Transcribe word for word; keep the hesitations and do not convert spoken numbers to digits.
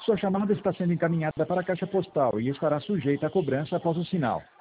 Sua chamada está sendo encaminhada para a caixa postal e estará sujeita a cobrança após o sinal.